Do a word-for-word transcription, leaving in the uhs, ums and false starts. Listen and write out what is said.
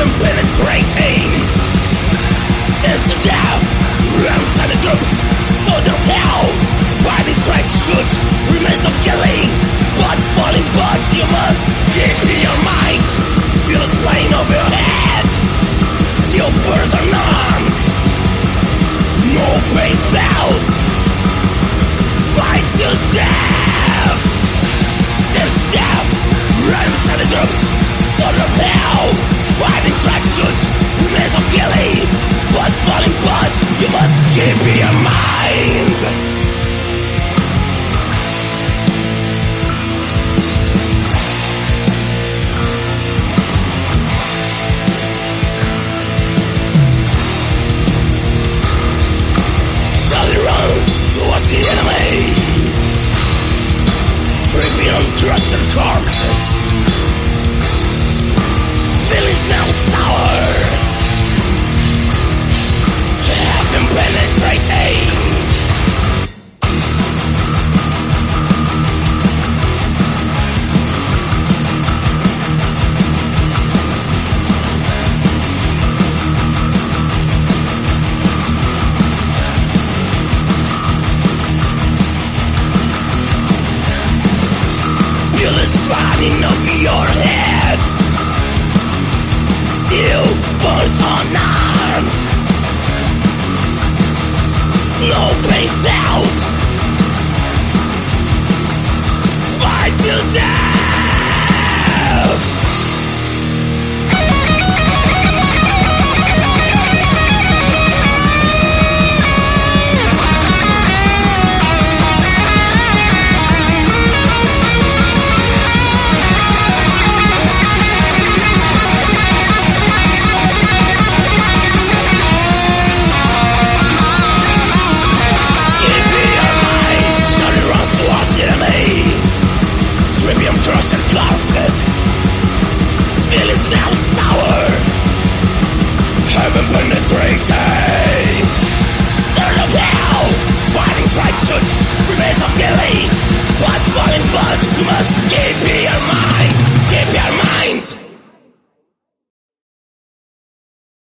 and penetrating. Sense to death, rounds and the troops, sword of hell. Fighting track shoot, remains of killing. But falling buds you must keep in your mind. Feel the splaying of your head. Steel burst on arms. No pain felt. Fight to death. Sense to death, rounds and the troops, sword of hell. Fighting track shoot, remains of killing. But falling buds you must keep in your mind. Towards the enemy, creeping on trusted corpses. Feelings now sour, have been penetrating. Feel the spinning of your head. Steel burns on arms. No pain.